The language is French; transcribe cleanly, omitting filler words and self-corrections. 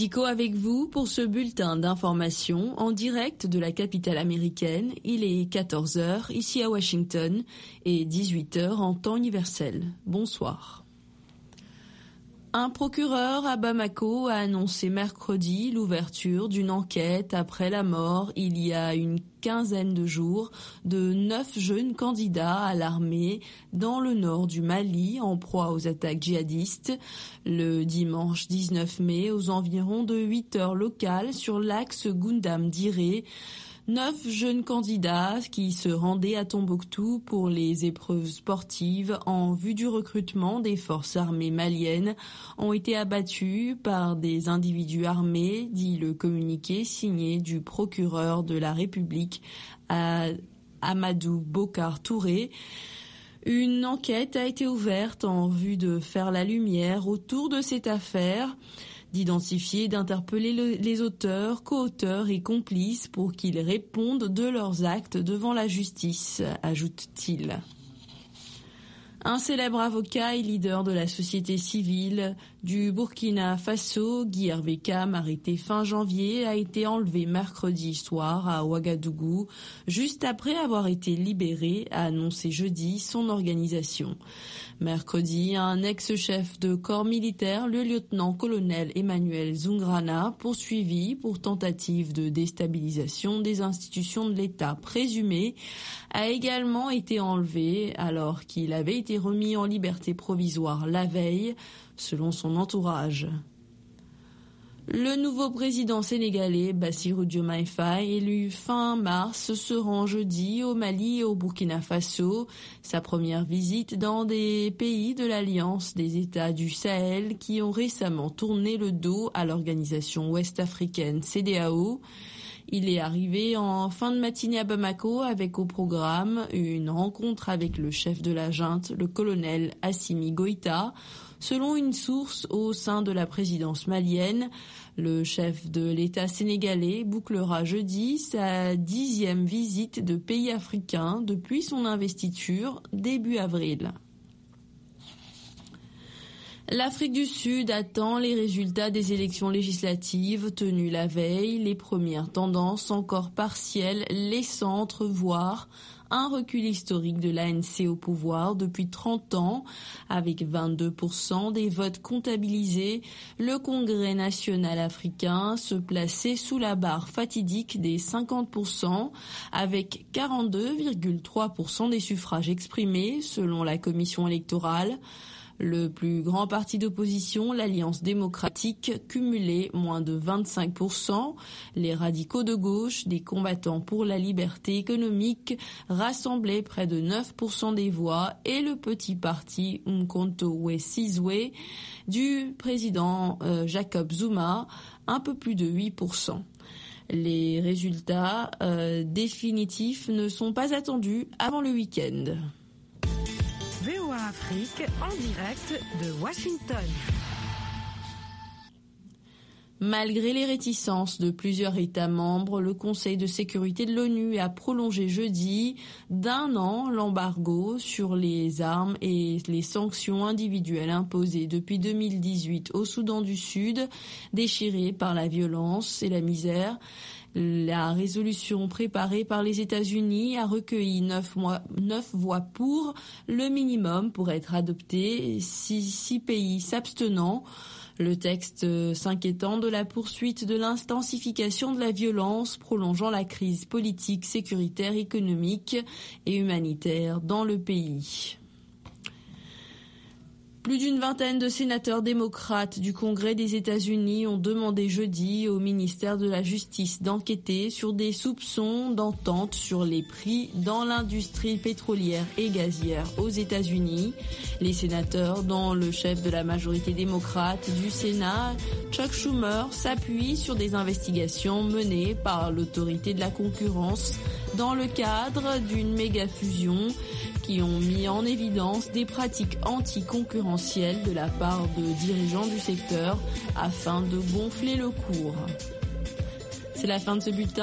Tico avec vous pour ce bulletin d'information en direct de la capitale américaine. Il est 14h ici à Washington et 18h en temps universel. Bonsoir. Un procureur à Bamako a annoncé mercredi l'ouverture d'une enquête après la mort, il y a une quinzaine de jours, de 9 jeunes candidats à l'armée dans le nord du Mali en proie aux attaques djihadistes. Le dimanche 19 mai, aux environs de 8 heures locales sur l'axe Goundam-Diré, 9 jeunes candidats qui se rendaient à Tombouctou pour les épreuves sportives en vue du recrutement des forces armées maliennes ont été abattus par des individus armés, dit le communiqué signé du procureur de la République Amadou Bokar Touré. Une enquête a été ouverte en vue de faire la lumière autour de cette affaire, d'identifier et d'interpeller les auteurs, co-auteurs et complices pour qu'ils répondent de leurs actes devant la justice, ajoute-t-il. Un célèbre avocat et leader de la société civile du Burkina Faso, Guy Hervé Cam, arrêté fin janvier, a été enlevé mercredi soir à Ouagadougou, juste après avoir été libéré, a annoncé jeudi son organisation. Mercredi, un ex-chef de corps militaire, le lieutenant-colonel Emmanuel Zungrana, poursuivi pour tentative de déstabilisation des institutions de l'État présumées, a également été enlevé alors qu'il avait été remis en liberté provisoire la veille, selon son entourage. Le nouveau président sénégalais, Bassirou Diomaye Faye, élu fin mars, se rend jeudi au Mali et au Burkina Faso. Sa première visite dans des pays de l'Alliance des États du Sahel qui ont récemment tourné le dos à l'organisation ouest-africaine CEDEAO. Il est arrivé en fin de matinée à Bamako avec au programme une rencontre avec le chef de la junte, le colonel Assimi Goïta. Selon une source au sein de la présidence malienne, le chef de l'État sénégalais bouclera jeudi sa 10e visite de pays africains depuis son investiture début avril. L'Afrique du Sud attend les résultats des élections législatives tenues la veille, les premières tendances encore partielles laissant entrevoir un recul historique de l'ANC au pouvoir depuis 30 ans. Avec 22% des votes comptabilisés, le Congrès national africain se plaçait sous la barre fatidique des 50%, avec 42,3% des suffrages exprimés selon la commission électorale. Le plus grand parti d'opposition, l'Alliance démocratique, cumulait moins de 25%. Les radicaux de gauche, des combattants pour la liberté économique, rassemblaient près de 9% des voix et le petit parti Umkhonto we Sizwe du président Jacob Zuma, un peu plus de 8%. Les résultats définitifs ne sont pas attendus avant le week-end. VOA Afrique en direct de Washington. Malgré les réticences de plusieurs États membres, le Conseil de sécurité de l'ONU a prolongé jeudi d'1 an l'embargo sur les armes et les sanctions individuelles imposées depuis 2018 au Soudan du Sud, déchiré par la violence et la misère. La résolution préparée par les États-Unis a recueilli 9 voix pour, le minimum pour être adoptée, 6 pays s'abstenant. Le texte s'inquiétant de la poursuite de l'intensification de la violence, prolongeant la crise politique, sécuritaire, économique et humanitaire dans le pays. Plus d'une vingtaine de sénateurs démocrates du Congrès des États-Unis ont demandé jeudi au ministère de la Justice d'enquêter sur des soupçons d'entente sur les prix dans l'industrie pétrolière et gazière aux États-Unis. Les sénateurs, dont le chef de la majorité démocrate du Sénat, Chuck Schumer, s'appuient sur des investigations menées par l'autorité de la concurrence dans le cadre d'une méga-fusion qui ont mis en évidence des pratiques anticoncurrentielles de la part de dirigeants du secteur afin de gonfler le cours. C'est la fin de ce bulletin.